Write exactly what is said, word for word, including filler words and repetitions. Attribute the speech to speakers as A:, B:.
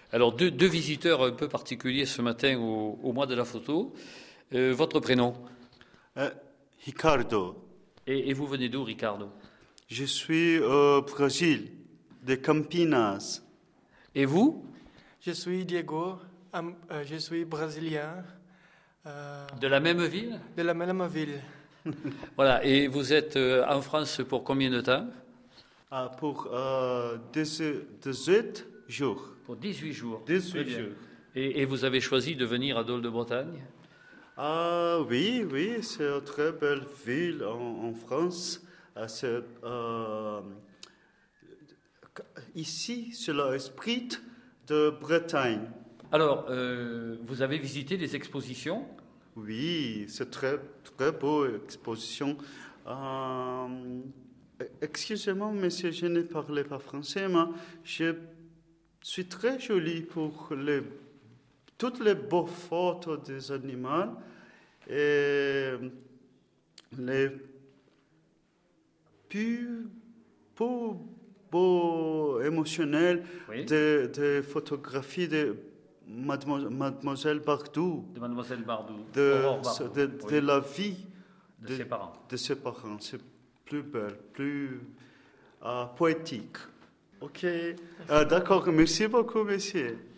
A: Alors, deux, deux visiteurs un peu particuliers ce matin au, au mois de la photo. Euh, votre prénom?
B: Euh, Ricardo.
A: Et, et vous venez d'où, Ricardo?
B: Je suis au Brésil, de Campinas.
A: Et vous?
C: Je suis Diego, um, euh, je suis brésilien. Euh,
A: De la même ville?
C: de la même ville.
A: Voilà, et vous êtes euh, en France pour combien de temps?
B: Ah, pour euh, dix-huit jours.
A: Pour dix-huit jours.
B: dix-huit jours.
A: Et, et vous avez choisi de venir à Dole de Bretagne?
B: Ah oui, oui, c'est une très belle ville en, en France. Ah, c'est, euh, ici, c'est l'esprit de Bretagne.
A: Alors, euh, vous avez visité des expositions?
B: Oui, c'est très, très beau exposition. Euh, excusez-moi, monsieur, je ne parlais pas français, mais je suis très jolie pour les, toutes les beaux photos des animaux et les plus beaux, beaux émotionnels
A: Oui.
B: des de photographies de Mademoiselle, Mademoiselle Bardou.
A: De Mademoiselle Bardou.
B: De,
A: Aurore Bardou.
B: de,
A: Oui.
B: de la vie
A: De ses parents.
B: De ses parents. C'est plus belle, plus euh, poétique. Ok. Euh, d'accord. Merci beaucoup, monsieur.